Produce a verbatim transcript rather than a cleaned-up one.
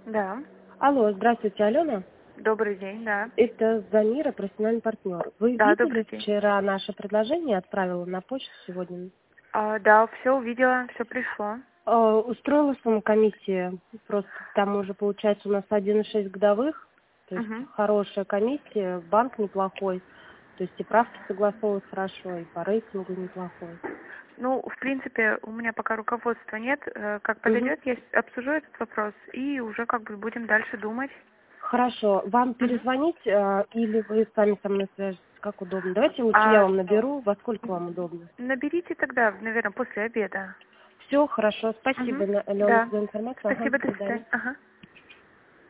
Да. Алло, здравствуйте, Алена. Добрый день, да. Это Замира, профессиональный партнер. Вы Да, видели добрый день. вчера наше предложение, отправила на почту сегодня? А, да, все увидела, все пришло. Э, Устроила сумму комиссии, просто там уже получается у нас один и шесть годовых, то есть Угу. хорошая комиссия, банк неплохой, то есть и правки согласовывают хорошо, и по рейтингу неплохой. Ну, в принципе, у меня пока руководства нет. Э, Как Мгм. подойдет, я с- обсужу этот вопрос и уже как бы будем дальше думать. Хорошо, вам Мгм. перезвонить э, или вы сами со мной свяжетесь, как удобно? Давайте лучше я А вам наберу, во сколько вам удобно. наберите тогда, наверное, после обеда. Все, хорошо. Спасибо, Угу. Алена, Да. за информацию. Ага, Спасибо, до до свидания. свидания. Ага.